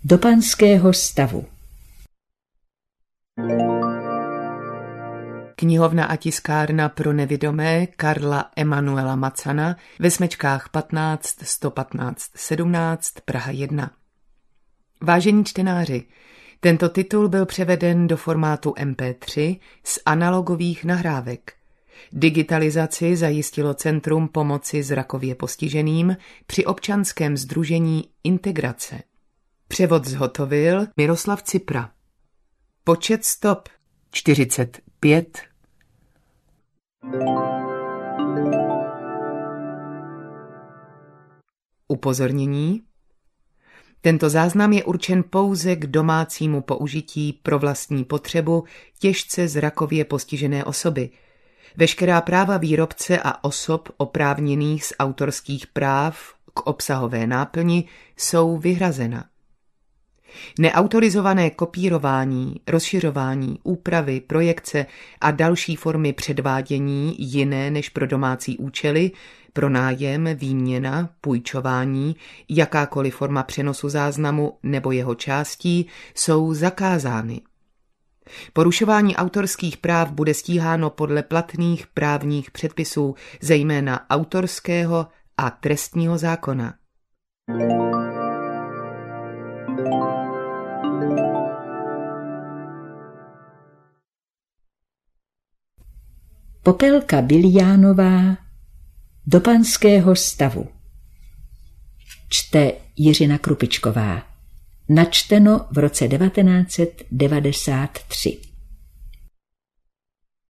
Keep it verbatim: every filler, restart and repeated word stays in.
Do panského stavu. Knihovna a tiskárna pro nevidomé Karla Emanuela Macana ve Smečkách patnáct sto patnáct sedmnáct Praha jedna. Vážení čtenáři, tento titul byl převeden do formátu em pé tři z analogových nahrávek. Digitalizaci zajistilo Centrum pomoci zrakově postiženým při občanském sdružení Integrace. Převod zhotovil Miroslav Cipra. Počet stop čtyřicet pět. Upozornění. Tento záznam je určen pouze k domácímu použití pro vlastní potřebu těžce zrakově postižené osoby. Veškerá práva výrobce a osob oprávněných z autorských práv k obsahové náplni jsou vyhrazena. Neautorizované kopírování, rozšiřování, úpravy, projekce a další formy předvádění jiné než pro domácí účely, pronájem, výměna, půjčování, jakákoliv forma přenosu záznamu nebo jeho částí jsou zakázány. Porušování autorských práv bude stíháno podle platných právních předpisů, zejména autorského a trestního zákona. Popelka Biliánová. Do panského stavu. Čte Jiřina Krupičková. Načteno v roce devatenáct set devadesát tři.